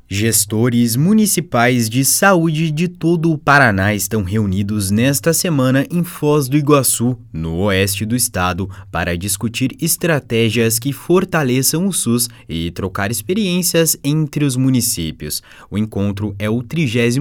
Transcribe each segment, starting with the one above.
Gestores municipais de saúde de todo o Paraná estão reunidos nesta semana em Foz do Iguaçu, no oeste do estado, para discutir estratégias que fortaleçam o SUS e trocar experiências entre os municípios. O encontro é o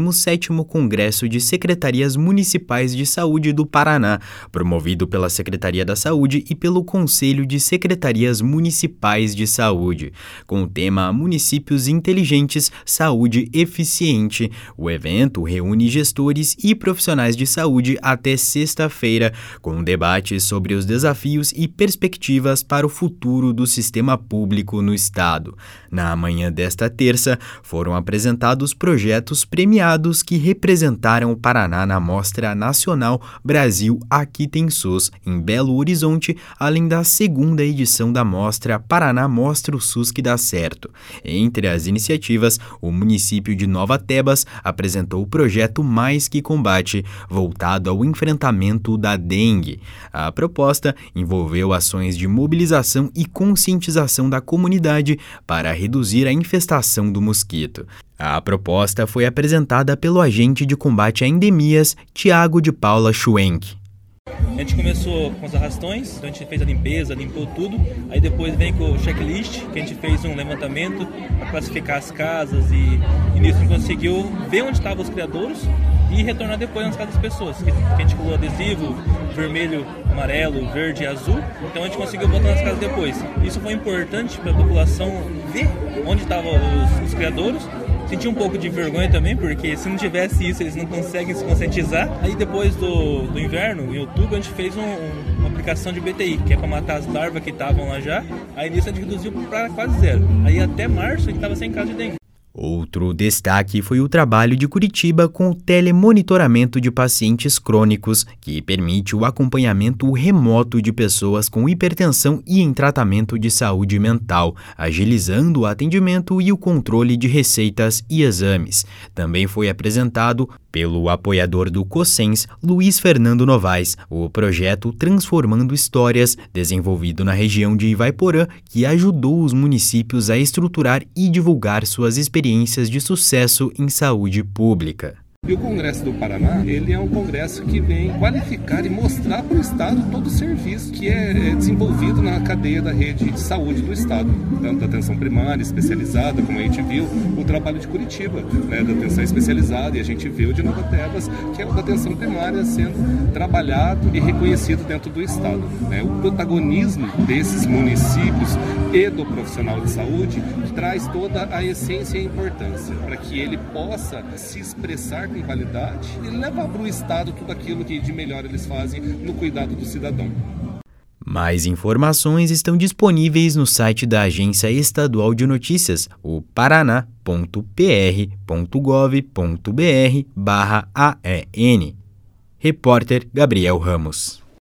37º Congresso de Secretarias Municipais de Saúde do Paraná, promovido pela Secretaria da Saúde e pelo Conselho de Secretarias Municipais de Saúde, com o tema Municípios Inteligentes, Saúde Eficiente. O evento reúne gestores e profissionais de saúde até sexta-feira, com um debate sobre os desafios e perspectivas para o futuro do sistema público no estado. Na manhã desta terça, foram apresentados projetos premiados que representaram o Paraná na Mostra Nacional Brasil Aqui Tem SUS, em Belo Horizonte, além da segunda edição da Mostra Paraná Mostra o SUS que dá certo. Entre as iniciativas, o município de Nova Tebas apresentou o projeto Mais Que Combate, voltado ao enfrentamento da dengue. A proposta envolveu ações de mobilização e conscientização da comunidade para reduzir a infestação do mosquito. A proposta foi apresentada pelo agente de combate a endemias, Tiago de Paula Schwenk. A gente começou com os arrastões, então a gente fez a limpeza, limpou tudo, aí depois vem com o checklist, que a gente fez um levantamento para classificar as casas e nisso a gente conseguiu ver onde estavam os criadouros e retornar depois nas casas das pessoas, que a gente colou adesivo vermelho, amarelo, verde e azul, então a gente conseguiu botar nas casas depois. Isso foi importante para a população ver onde estavam os criadouros. Senti um pouco de vergonha também, porque se não tivesse isso, eles não conseguem se conscientizar. Aí depois do inverno, em outubro, a gente fez uma aplicação de BTI, que é para matar as larvas que estavam lá já. Aí nisso a gente reduziu para quase zero. Aí até março a gente estava sem caso de dengue. Outro destaque foi o trabalho de Curitiba com o telemonitoramento de pacientes crônicos, que permite o acompanhamento remoto de pessoas com hipertensão e em tratamento de saúde mental, agilizando o atendimento e o controle de receitas e exames. Também foi apresentado pelo apoiador do COSENS, Luiz Fernando Novaes, o projeto Transformando Histórias, desenvolvido na região de Ivaiporã, que ajudou os municípios a estruturar e divulgar suas experiências de sucesso em saúde pública. E o Congresso do Paraná, ele é um congresso que vem qualificar e mostrar para o Estado todo o serviço que é desenvolvido na cadeia da rede de saúde do Estado, tanto da atenção primária, especializada, como a gente viu, o trabalho de Curitiba, né, da atenção especializada, e a gente viu de Nova Tebas, que é o da atenção primária sendo trabalhado e reconhecido dentro do Estado. Né? O protagonismo desses municípios e do profissional de saúde traz toda a essência e a importância para que ele possa se expressar com qualidade e levar para o Estado tudo aquilo que de melhor eles fazem no cuidado do cidadão. Mais informações estão disponíveis no site da Agência Estadual de Notícias, o paraná.pr.gov.br/AEN. Repórter Gabriel Ramos.